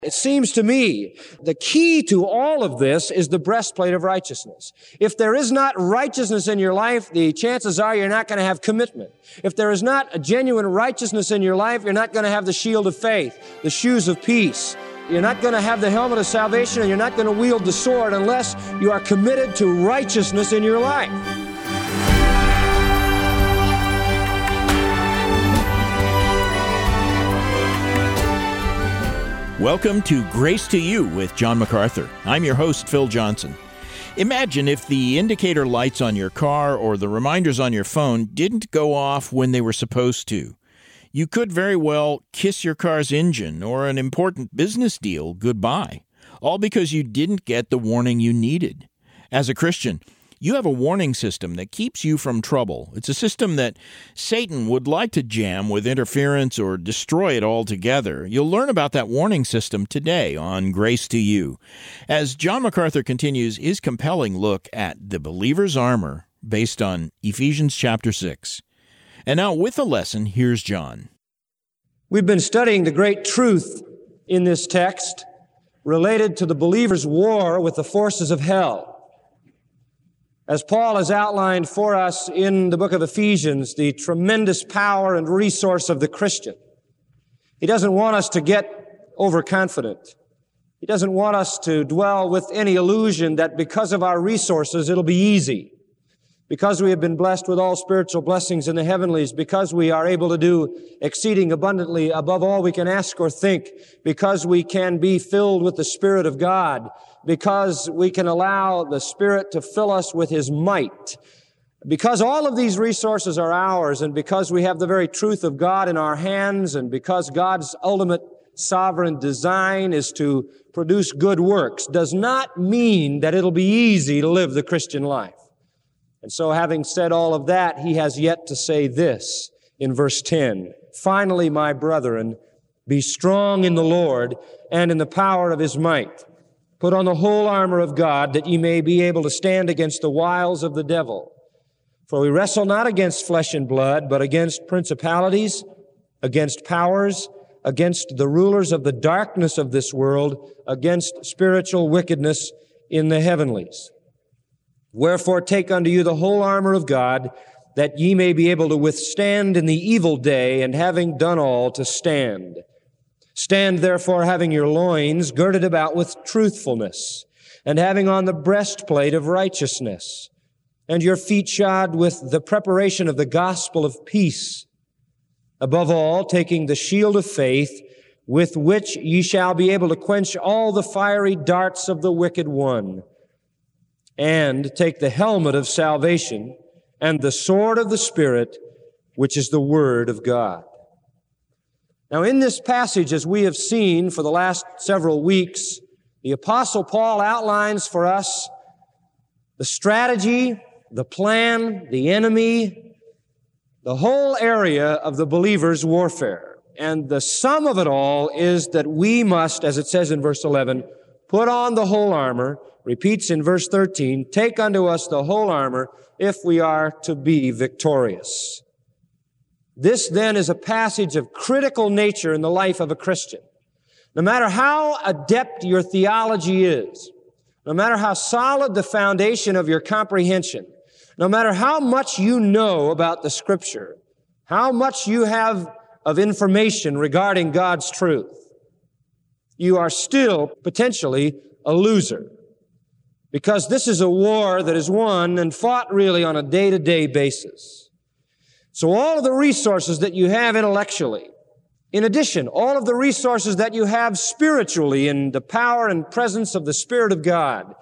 It seems to me the key to all of this is the breastplate of righteousness. If there is not righteousness in your life, the chances are you're not going to have commitment. If there is not a genuine righteousness in your life, you're not going to have the shield of faith, the shoes of peace. You're not going to have the helmet of salvation, and you're not going to wield the sword unless you are committed to righteousness in your life. Welcome to Grace to You with John MacArthur. I'm your host, Phil Johnson. Imagine if the indicator lights on your car or the reminders on your phone didn't go off when they were supposed to. You could very well kiss your car's engine or an important business deal goodbye, all because you didn't get the warning you needed. As a Christian, you have a warning system that keeps you from trouble. It's a system that Satan would like to jam with interference or destroy it altogether. You'll learn about that warning system today on Grace to You, as John MacArthur continues his compelling look at the believer's armor based on Ephesians chapter 6. And now with the lesson, here's John. We've been studying the great truth in this text related to the believer's war with the forces of hell. As Paul has outlined for us in the book of Ephesians, the tremendous power and resource of the Christian. He doesn't want us to get overconfident. He doesn't want us to dwell with any illusion that because of our resources, it'll be easy. Because we have been blessed with all spiritual blessings in the heavenlies, because we are able to do exceeding abundantly above all we can ask or think, because we can be filled with the Spirit of God, because we can allow the Spirit to fill us with His might, because all of these resources are ours, and because we have the very truth of God in our hands, and because God's ultimate sovereign design is to produce good works, does not mean that it'll be easy to live the Christian life. And so having said all of that, he has yet to say this in verse 10. Finally, my brethren, be strong in the Lord and in the power of His might. Put on the whole armor of God, that ye may be able to stand against the wiles of the devil. For we wrestle not against flesh and blood, but against principalities, against powers, against the rulers of the darkness of this world, against spiritual wickedness in the heavenlies. Wherefore take unto you the whole armor of God, that ye may be able to withstand in the evil day, and having done all, to stand. Stand therefore, having your loins girded about with truthfulness, and having on the breastplate of righteousness, and your feet shod with the preparation of the gospel of peace. Above all, taking the shield of faith, with which ye shall be able to quench all the fiery darts of the wicked one. And take the helmet of salvation and the sword of the Spirit, which is the Word of God. Now, in this passage, as we have seen for the last several weeks, the Apostle Paul outlines for us the strategy, the plan, the enemy, the whole area of the believer's warfare. And the sum of it all is that we must, as it says in verse 11, put on the whole armor. Repeats in verse 13, take unto us the whole armor if we are to be victorious. This then is a passage of critical nature in the life of a Christian. No matter how adept your theology is, no matter how solid the foundation of your comprehension, no matter how much you know about the Scripture, how much you have of information regarding God's truth, you are still potentially a loser. Because this is a war that is won and fought really on a day-to-day basis. So all of the resources that you have intellectually, in addition, all of the resources that you have spiritually in the power and presence of the Spirit of God,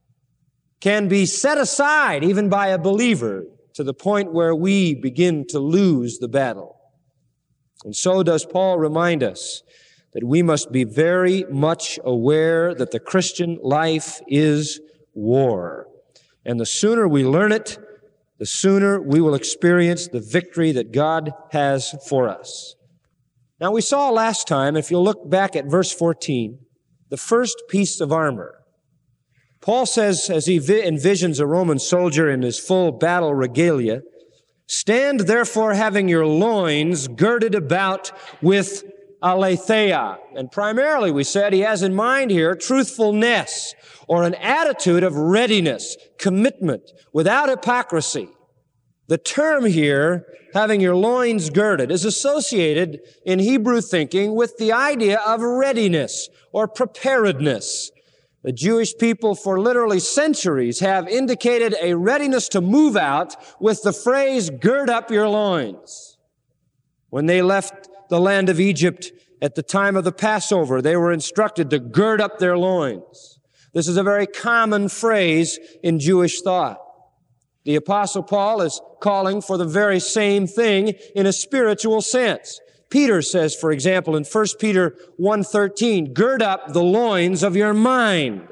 can be set aside even by a believer to the point where we begin to lose the battle. And so does Paul remind us that we must be very much aware that the Christian life is war. And the sooner we learn it, the sooner we will experience the victory that God has for us. Now, we saw last time, if you'll look back at verse 14, the first piece of armor. Paul says, as he envisions a Roman soldier in his full battle regalia, stand therefore having your loins girded about with aletheia. And primarily, we said, he has in mind here truthfulness, or an attitude of readiness, commitment, without hypocrisy. The term here, having your loins girded, is associated in Hebrew thinking with the idea of readiness or preparedness. The Jewish people for literally centuries have indicated a readiness to move out with the phrase, gird up your loins. When they left the land of Egypt at the time of the Passover, they were instructed to gird up their loins. This is a very common phrase in Jewish thought. The Apostle Paul is calling for the very same thing in a spiritual sense. Peter says, for example, in 1 Peter 1:13, gird up the loins of your mind.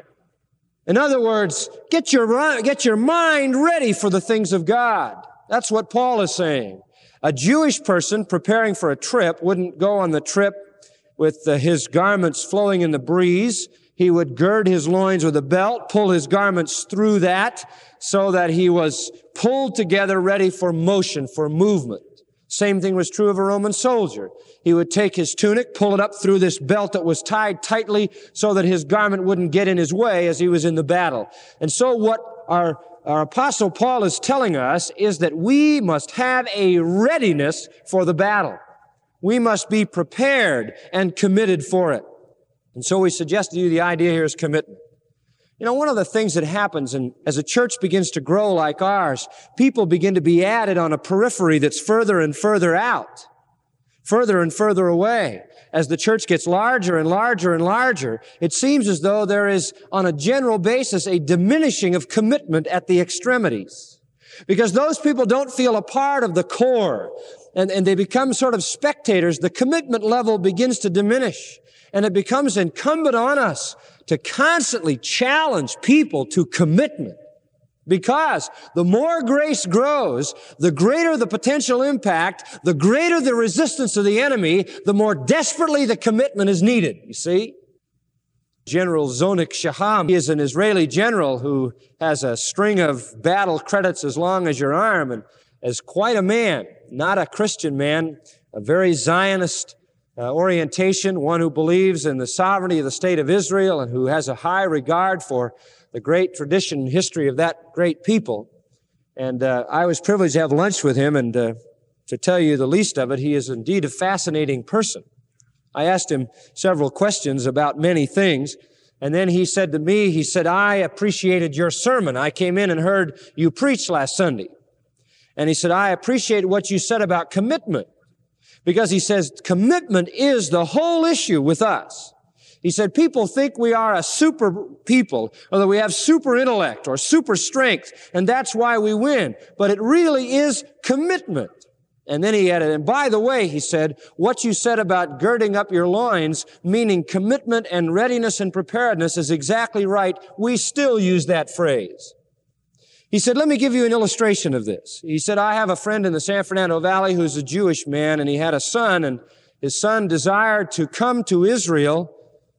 In other words, get your mind ready for the things of God. That's what Paul is saying. A Jewish person preparing for a trip wouldn't go on the trip with his garments flowing in the breeze. He would gird his loins with a belt, pull his garments through that so that he was pulled together, ready for motion, for movement. Same thing was true of a Roman soldier. He would take his tunic, pull it up through this belt that was tied tightly so that his garment wouldn't get in his way as he was in the battle. And so what our Apostle Paul is telling us is that we must have a readiness for the battle. We must be prepared and committed for it. And so we suggest to you the idea here is commitment. You know, one of the things that happens as a church begins to grow like ours, people begin to be added on a periphery that's further and further out, further and further away. As the church gets larger and larger and larger, it seems as though there is, on a general basis, a diminishing of commitment at the extremities. Because those people don't feel a part of the core, and they become sort of spectators. The commitment level begins to diminish. And it becomes incumbent on us to constantly challenge people to commitment. Because the more grace grows, the greater the potential impact, the greater the resistance to the enemy, the more desperately the commitment is needed, you see. General Zonik Shaham, he is an Israeli general who has a string of battle credits as long as your arm and is quite a man, not a Christian man, a very Zionist orientation, one who believes in the sovereignty of the state of Israel and who has a high regard for the great tradition and history of that great people. And I was privileged to have lunch with him, and to tell you the least of it, he is indeed a fascinating person. I asked him several questions about many things, and then he said to me, he said, I appreciated your sermon. I came in and heard you preach last Sunday. And he said, I appreciate what you said about commitment. Because he says commitment is the whole issue with us. He said people think we are a super people, or that we have super intellect or super strength, and that's why we win. But it really is commitment. And then he added, and by the way, he said, what you said about girding up your loins, meaning commitment and readiness and preparedness, is exactly right. We still use that phrase. He said, let me give you an illustration of this. He said, I have a friend in the San Fernando Valley who's a Jewish man, and he had a son, and his son desired to come to Israel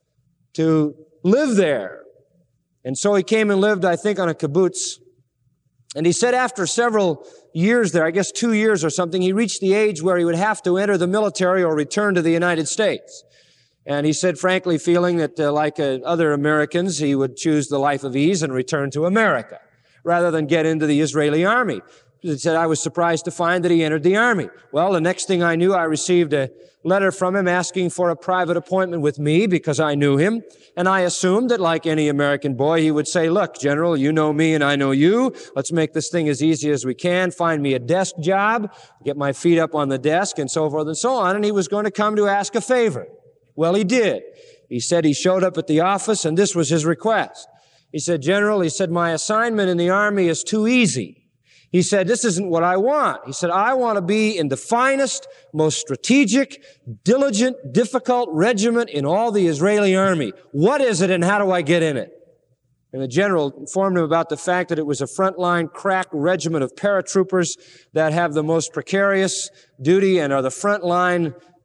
to live there. And so he came and lived, I think, on a kibbutz. And he said after several years there, I guess 2 years or something, he reached the age where he would have to enter the military or return to the United States. And he said, frankly, feeling that like other Americans, he would choose the life of ease and return to America, rather than get into the Israeli army. He said, I was surprised to find that he entered the army. Well, the next thing I knew, I received a letter from him asking for a private appointment with me because I knew him. And I assumed that like any American boy, he would say, look, General, you know me and I know you. Let's make this thing as easy as we can. Find me a desk job, get my feet up on the desk, and so forth and so on. And he was going to come to ask a favor. Well, he did. He said he showed up at the office, and this was his request. He said, General, he said, my assignment in the Army is too easy. He said, this isn't what I want. He said, I want to be in the finest, most strategic, diligent, difficult regiment in all the Israeli Army. What is it and how do I get in it? And the general informed him about the fact that it was a frontline crack regiment of paratroopers that have the most precarious duty and are the frontline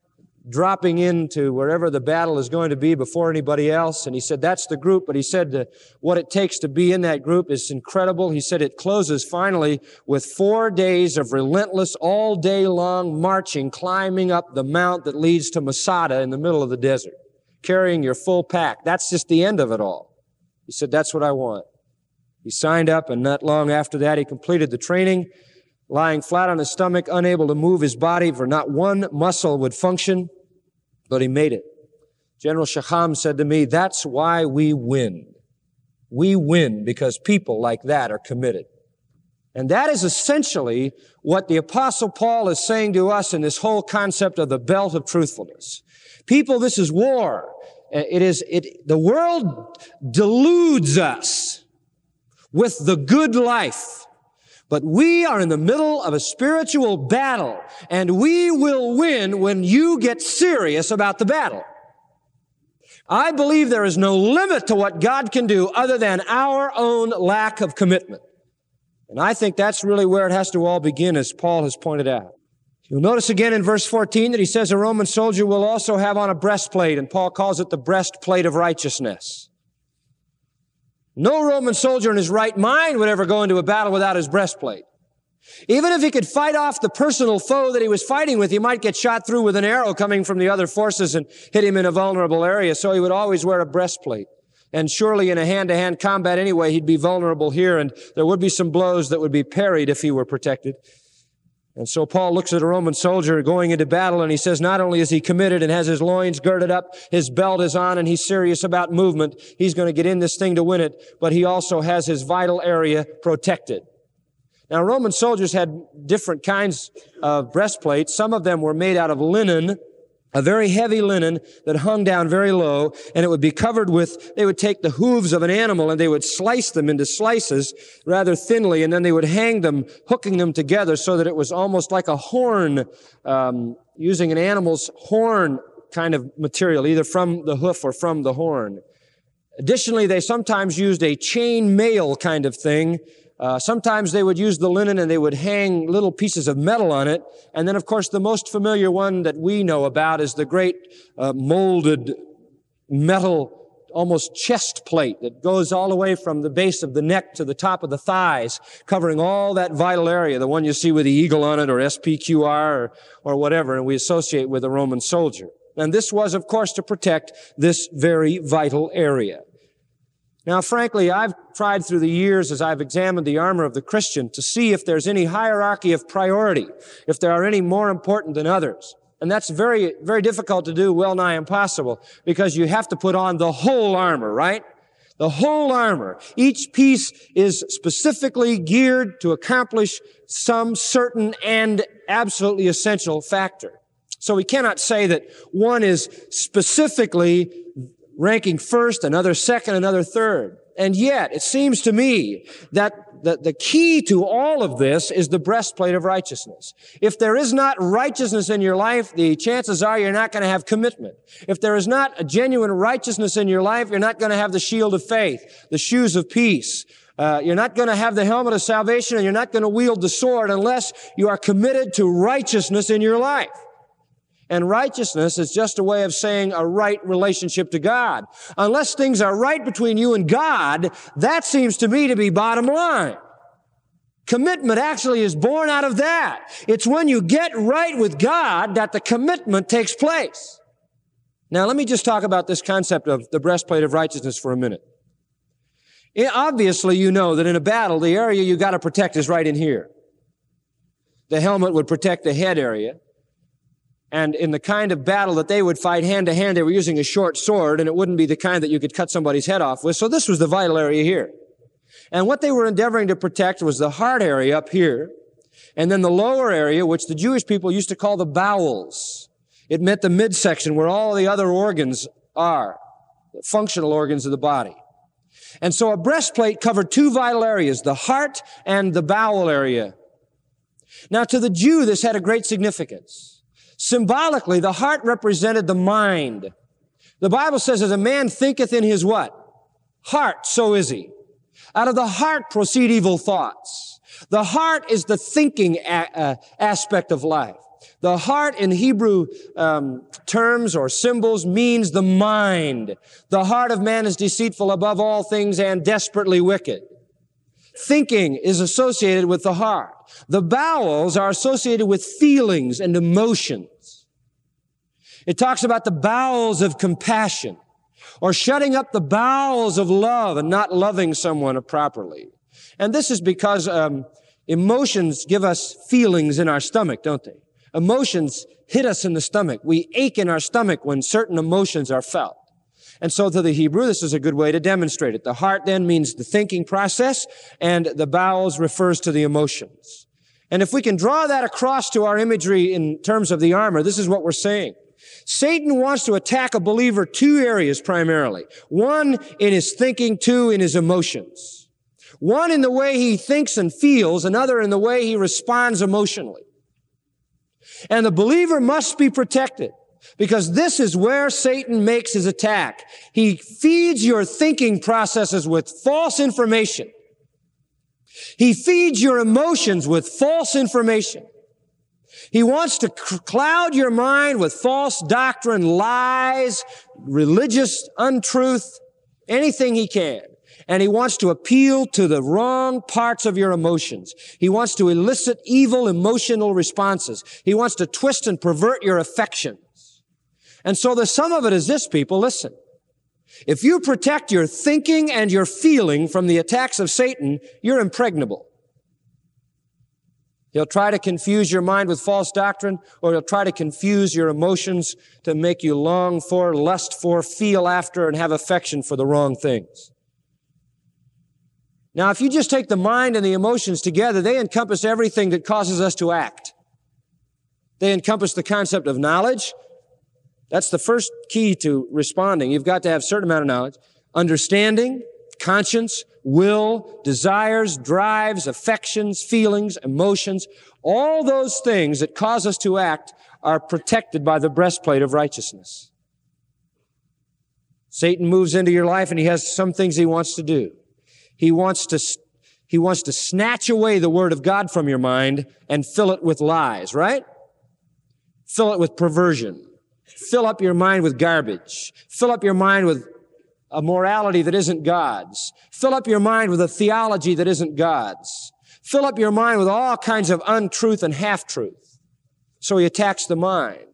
dropping into wherever the battle is going to be before anybody else. And he said, that's the group. But he said what it takes to be in that group is incredible. He said it closes finally with 4 days of relentless, all day long marching, climbing up the mount that leads to Masada in the middle of the desert, carrying your full pack. That's just the end of it all. He said, that's what I want. He signed up, and not long after that, he completed the training, lying flat on his stomach, unable to move his body, for not one muscle would function, but he made it. General Shaham said to me, that's why we win. We win because people like that are committed. And that is essentially what the Apostle Paul is saying to us in this whole concept of the belt of truthfulness. People, this is war. The world deludes us with the good life. But we are in the middle of a spiritual battle, and we will win when you get serious about the battle. I believe there is no limit to what God can do other than our own lack of commitment. And I think that's really where it has to all begin, as Paul has pointed out. You'll notice again in verse 14 that he says a Roman soldier will also have on a breastplate, and Paul calls it the breastplate of righteousness. No Roman soldier in his right mind would ever go into a battle without his breastplate. Even if he could fight off the personal foe that he was fighting with, he might get shot through with an arrow coming from the other forces and hit him in a vulnerable area, so he would always wear a breastplate. And surely in a hand-to-hand combat anyway, he'd be vulnerable here, and there would be some blows that would be parried if he were protected. And so Paul looks at a Roman soldier going into battle, and he says not only is he committed and has his loins girded up, his belt is on, and he's serious about movement, he's going to get in this thing to win it, but he also has his vital area protected. Now, Roman soldiers had different kinds of breastplates. Some of them were made out of linen, a very heavy linen that hung down very low, and it would be covered with, they would take the hooves of an animal and they would slice them into slices rather thinly, and then they would hang them, hooking them together so that it was almost like a horn, using an animal's horn kind of material, either from the hoof or from the horn. Additionally, they sometimes used a chain mail kind of thing. Sometimes they would use the linen and they would hang little pieces of metal on it. And then, of course, the most familiar one that we know about is the great molded metal, almost chest plate that goes all the way from the base of the neck to the top of the thighs, covering all that vital area, the one you see with the eagle on it or SPQR or whatever, and we associate with a Roman soldier. And this was, of course, to protect this very vital area. Now, frankly, I've tried through the years as I've examined the armor of the Christian to see if there's any hierarchy of priority, if there are any more important than others. And that's very, very difficult to do, well nigh impossible, because you have to put on the whole armor, right? The whole armor. Each piece is specifically geared to accomplish some certain and absolutely essential factor. So we cannot say that one is specifically ranking first, another second, another third. And yet, it seems to me that the key to all of this is the breastplate of righteousness. If there is not righteousness in your life, the chances are you're not going to have commitment. If there is not a genuine righteousness in your life, you're not going to have the shield of faith, the shoes of peace. You're not going to have the helmet of salvation, and you're not going to wield the sword unless you are committed to righteousness in your life. And righteousness is just a way of saying a right relationship to God. Unless things are right between you and God, that seems to me to be bottom line. Commitment actually is born out of that. It's when you get right with God that the commitment takes place. Now, let me just talk about this concept of the breastplate of righteousness for a minute. Obviously, you know that in a battle, the area you got to protect is right in here. The helmet would protect the head area. And in the kind of battle that they would fight hand to hand, they were using a short sword, and it wouldn't be the kind that you could cut somebody's head off with. So this was the vital area here. And what they were endeavoring to protect was the heart area up here, and then the lower area, which the Jewish people used to call the bowels. It meant the midsection where all the other organs are, the functional organs of the body. And so a breastplate covered two vital areas, the heart and the bowel area. Now, to the Jew, this had a great significance. Symbolically, the heart represented the mind. The Bible says, as a man thinketh in his what? Heart, so is he. Out of the heart proceed evil thoughts. The heart is the thinking aspect of life. The heart in Hebrew terms or symbols means the mind. The heart of man is deceitful above all things and desperately wicked. Thinking is associated with the heart. The bowels are associated with feelings and emotions. It talks about the bowels of compassion, or shutting up the bowels of love and not loving someone properly. And this is because emotions give us feelings in our stomach, don't they? Emotions hit us in the stomach. We ache in our stomach when certain emotions are felt. And so to the Hebrew, this is a good way to demonstrate it. The heart then means the thinking process, and the bowels refers to the emotions. And if we can draw that across to our imagery in terms of the armor, this is what we're saying. Satan wants to attack a believer two areas primarily. One, in his thinking. Two, in his emotions. One, in the way he thinks and feels. Another, in the way he responds emotionally. And the believer must be protected, because this is where Satan makes his attack. He feeds your thinking processes with false information. He feeds your emotions with false information. He wants to cloud your mind with false doctrine, lies, religious untruth, anything he can. And he wants to appeal to the wrong parts of your emotions. He wants to elicit evil emotional responses. He wants to twist and pervert your affections. And so the sum of it is this, people, listen. If you protect your thinking and your feeling from the attacks of Satan, you're impregnable. He'll try to confuse your mind with false doctrine, or he'll try to confuse your emotions to make you long for, lust for, feel after, and have affection for the wrong things. Now, if you just take the mind and the emotions together, they encompass everything that causes us to act. They encompass the concept of knowledge. That's the first key to responding. You've got to have a certain amount of knowledge. Understanding, conscience, will, desires, drives, affections, feelings, emotions. All those things that cause us to act are protected by the breastplate of righteousness. Satan moves into your life and he has some things he wants to do. He wants to snatch away the Word of God from your mind and fill it with lies, right? Fill it with perversion. Fill up your mind with garbage. Fill up your mind with a morality that isn't God's. Fill up your mind with a theology that isn't God's. Fill up your mind with all kinds of untruth and half-truth. So he attacks the mind.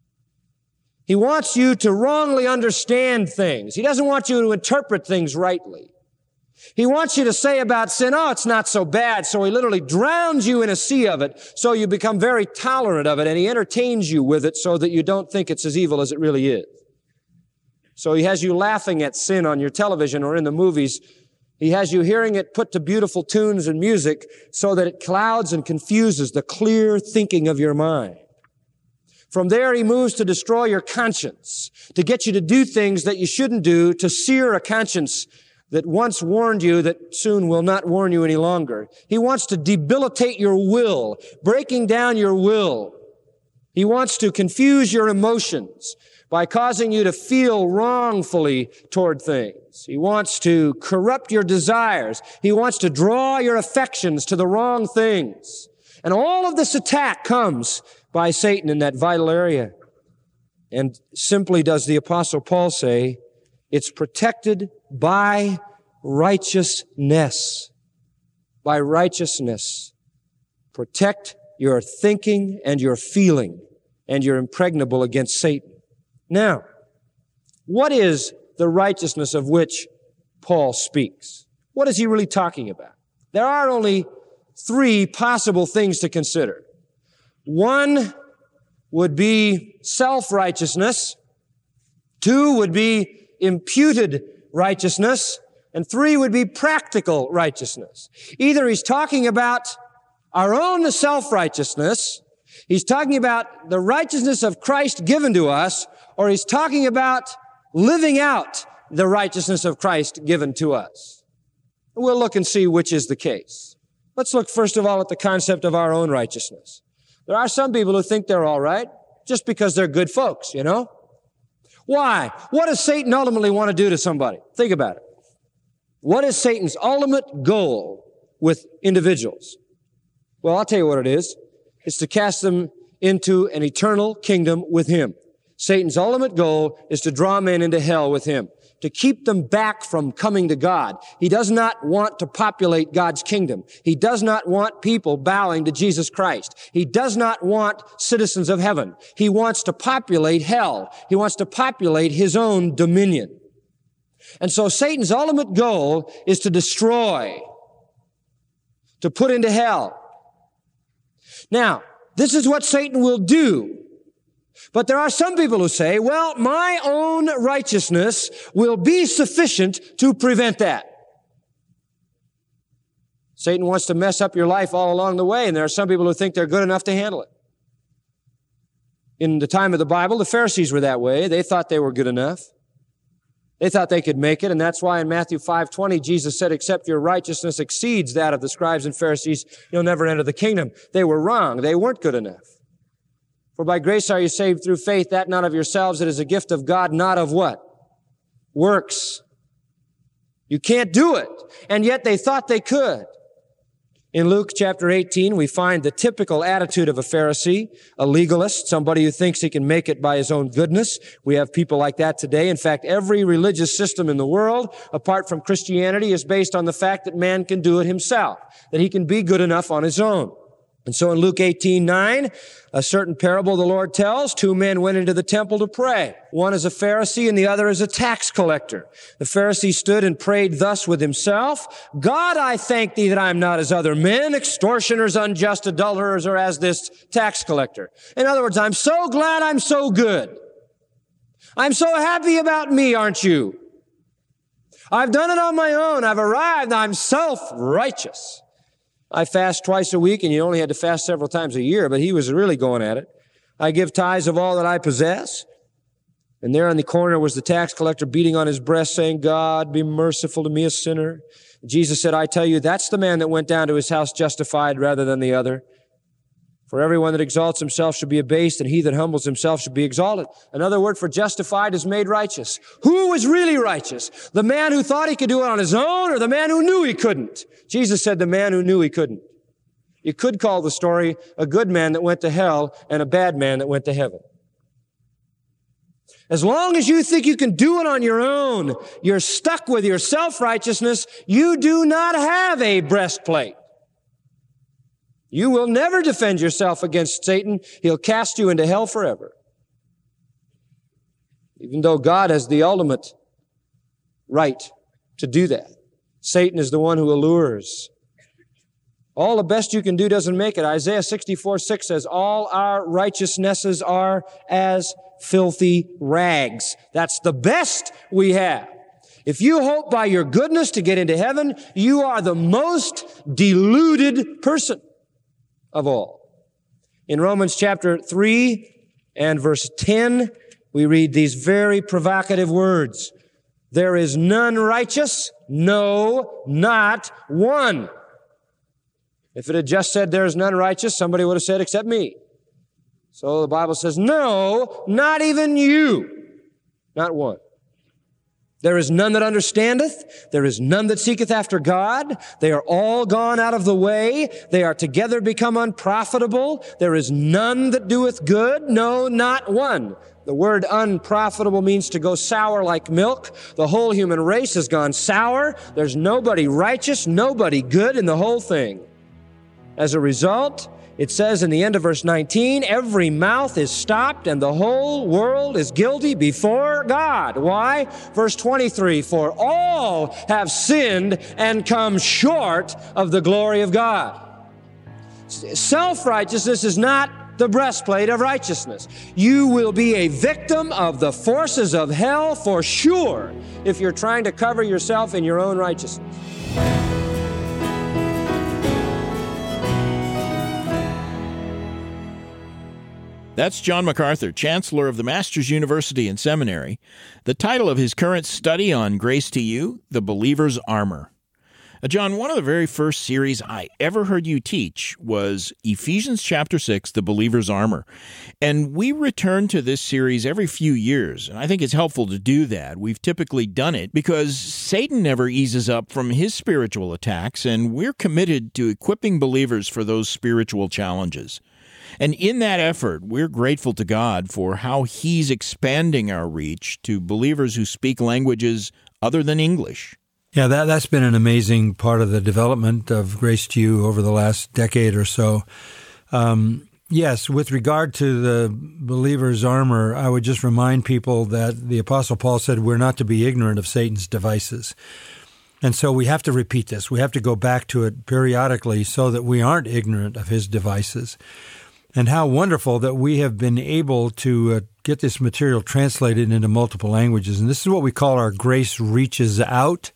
He wants you to wrongly understand things. He doesn't want you to interpret things rightly. He wants you to say about sin, oh, it's not so bad. So he literally drowns you in a sea of it, so you become very tolerant of it, and he entertains you with it so that you don't think it's as evil as it really is. So he has you laughing at sin on your television or in the movies. He has you hearing it put to beautiful tunes and music so that it clouds and confuses the clear thinking of your mind. From there, he moves to destroy your conscience, to get you to do things that you shouldn't do, to sear a conscience that once warned you that soon will not warn you any longer. He wants to debilitate your will, breaking down your will. He wants to confuse your emotions by causing you to feel wrongfully toward things. He wants to corrupt your desires. He wants to draw your affections to the wrong things. And all of this attack comes by Satan in that vital area. And simply does the Apostle Paul say, it's protected by righteousness. By righteousness. Protect your thinking and your feeling, and you're impregnable against Satan. Now, what is the righteousness of which Paul speaks? What is he really talking about? There are only three possible things to consider. One would be self-righteousness. Two would be imputed righteousness. And three would be practical righteousness. Either he's talking about our own self-righteousness, he's talking about the righteousness of Christ given to us, or he's talking about living out the righteousness of Christ given to us. We'll look and see which is the case. Let's look first of all at the concept of our own righteousness. There are some people who think they're all right just because they're good folks, you know? Why? What does Satan ultimately want to do to somebody? Think about it. What is Satan's ultimate goal with individuals? Well, I'll tell you what it is. It's to cast them into an eternal kingdom with him. Satan's ultimate goal is to draw men into hell with him, to keep them back from coming to God. He does not want to populate God's kingdom. He does not want people bowing to Jesus Christ. He does not want citizens of heaven. He wants to populate hell. He wants to populate his own dominion. And so Satan's ultimate goal is to destroy, to put into hell. Now, this is what Satan will do. But there are some people who say, well, my own righteousness will be sufficient to prevent that. Satan wants to mess up your life all along the way, and there are some people who think they're good enough to handle it. In the time of the Bible, the Pharisees were that way. They thought they were good enough. They thought they could make it, and that's why in Matthew 5:20, Jesus said, except your righteousness exceeds that of the scribes and Pharisees, you'll never enter the kingdom. They were wrong. They weren't good enough. For by grace are you saved through faith, that not of yourselves, it is a gift of God, not of what? Works. You can't do it. And yet they thought they could. In Luke chapter 18, we find the typical attitude of a Pharisee, a legalist, somebody who thinks he can make it by his own goodness. We have people like that today. In fact, every religious system in the world, apart from Christianity, is based on the fact that man can do it himself, that he can be good enough on his own. And so in Luke 18:9, a certain parable the Lord tells, two men went into the temple to pray. One is a Pharisee and the other is a tax collector. The Pharisee stood and prayed thus with himself, God, I thank thee that I am not as other men, extortioners, unjust adulterers, or as this tax collector. In other words, I'm so glad I'm so good. I'm so happy about me, aren't you? I've done it on my own. I've arrived. I'm self-righteous. I fast twice a week, and you only had to fast several times a year, but he was really going at it. I give tithes of all that I possess. And there in the corner was the tax collector beating on his breast, saying, God, be merciful to me, a sinner. Jesus said, I tell you, that's the man that went down to his house justified rather than the other. For everyone that exalts himself should be abased, and he that humbles himself should be exalted. Another word for justified is made righteous. Who was really righteous? The man who thought he could do it on his own, or the man who knew he couldn't? Jesus said the man who knew he couldn't. You could call the story a good man that went to hell and a bad man that went to heaven. As long as you think you can do it on your own, you're stuck with your self-righteousness. You do not have a breastplate. You will never defend yourself against Satan. He'll cast you into hell forever. Even though God has the ultimate right to do that. Satan is the one who allures. All the best you can do doesn't make it. Isaiah 64:6 says, all our righteousnesses are as filthy rags. That's the best we have. If you hope by your goodness to get into heaven, you are the most deluded person of all. In Romans chapter 3 and verse 10, we read these very provocative words. There is none righteous, no, not one. If it had just said there is none righteous, somebody would have said, except me. So the Bible says, no, not even you, not one. There is none that understandeth. There is none that seeketh after God. They are all gone out of the way. They are together become unprofitable. There is none that doeth good. No, not one. The word unprofitable means to go sour like milk. The whole human race has gone sour. There's nobody righteous, nobody good in the whole thing. As a result, it says in the end of verse 19, every mouth is stopped and the whole world is guilty before God. Why? Verse 23, for all have sinned and come short of the glory of God. Self-righteousness is not the breastplate of righteousness. You will be a victim of the forces of hell for sure if you're trying to cover yourself in your own righteousness. That's John MacArthur, Chancellor of the Masters University and Seminary. The title of his current study on Grace to You, The Believer's Armor. John, one of the very first series I ever heard you teach was Ephesians chapter 6, The Believer's Armor. And we return to this series every few years, and I think it's helpful to do that. We've typically done it because Satan never eases up from his spiritual attacks, and we're committed to equipping believers for those spiritual challenges. And in that effort, we're grateful to God for how He's expanding our reach to believers who speak languages other than English. Yeah, that's been an amazing part of the development of Grace to You over the last decade or so. Yes, with regard to the believer's armor, I would just remind people that the Apostle Paul said we're not to be ignorant of Satan's devices. And so we have to repeat this. We have to go back to it periodically so that we aren't ignorant of his devices. And how wonderful that we have been able to get this material translated into multiple languages. And this is what we call our Grace Reaches Out,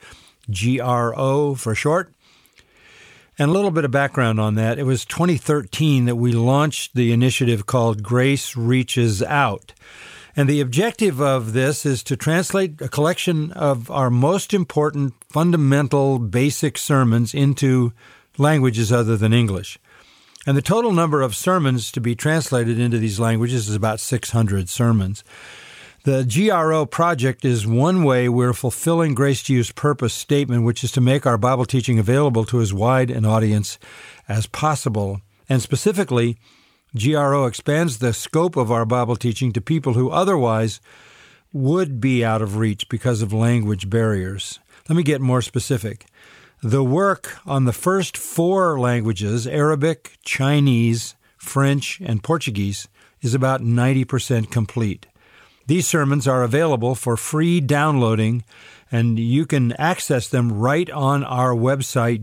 GRO for short. And a little bit of background on that. It was 2013 that we launched the initiative called Grace Reaches Out. And the objective of this is to translate a collection of our most important, fundamental, basic sermons into languages other than English. And the total number of sermons to be translated into these languages is about 600 sermons. The GRO project is one way we're fulfilling Grace to You's purpose statement, which is to make our Bible teaching available to as wide an audience as possible. And specifically, GRO expands the scope of our Bible teaching to people who otherwise would be out of reach because of language barriers. Let me get more specific. The work on the first 4 languages, Arabic, Chinese, French, and Portuguese, is about 90% complete. These sermons are available for free downloading, and you can access them right on our website,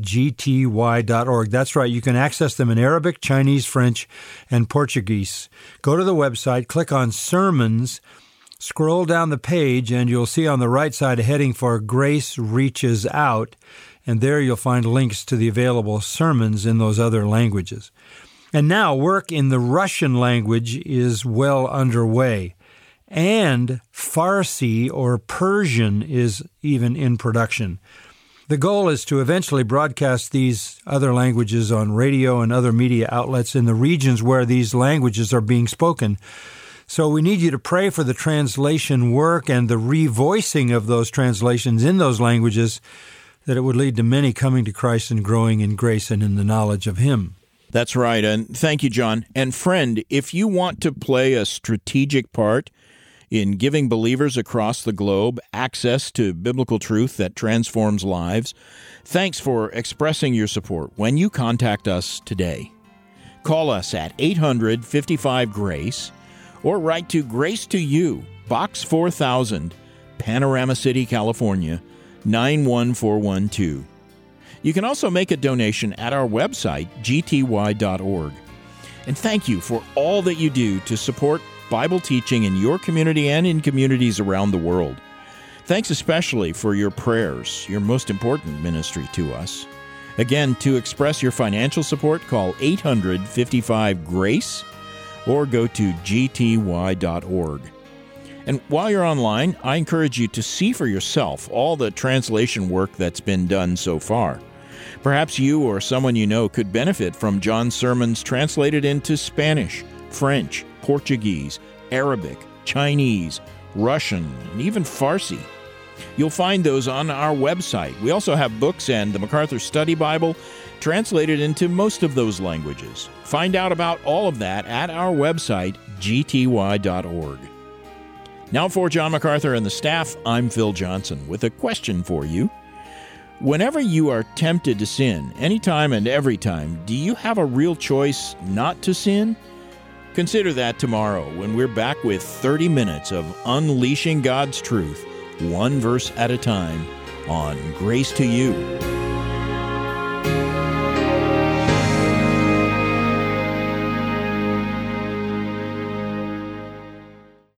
gty.org. That's right, you can access them in Arabic, Chinese, French, and Portuguese. Go to the website, click on Sermons, scroll down the page, and you'll see on the right side a heading for Grace Reaches Out, and there you'll find links to the available sermons in those other languages. And now work in the Russian language is well underway. And Farsi or Persian is even in production. The goal is to eventually broadcast these other languages on radio and other media outlets in the regions where these languages are being spoken. So we need you to pray for the translation work and the revoicing of those translations in those languages, that it would lead to many coming to Christ and growing in grace and in the knowledge of Him. That's right, and thank you, John. And friend, if you want to play a strategic part in giving believers across the globe access to biblical truth that transforms lives, thanks for expressing your support when you contact us today. Call us at 800-55-GRACE or write to Grace to You, Box 4000, Panorama City, California, 91412. You can also make a donation at our website, gty.org. And thank you for all that you do to support Bible teaching in your community and in communities around the world. Thanks especially for your prayers, your most important ministry to us. Again, to express your financial support, call 800-55-GRACE or go to gty.org. And while you're online, I encourage you to see for yourself all the translation work that's been done so far. Perhaps you or someone you know could benefit from John's sermons translated into Spanish, French, Portuguese, Arabic, Chinese, Russian, and even Farsi. You'll find those on our website. We also have books and the MacArthur Study Bible translated into most of those languages. Find out about all of that at our website, gty.org. Now for John MacArthur and the staff, I'm Phil Johnson with a question for you. Whenever you are tempted to sin, anytime and every time, do you have a real choice not to sin? Consider that tomorrow when we're back with 30 minutes of unleashing God's truth, one verse at a time, on Grace to You.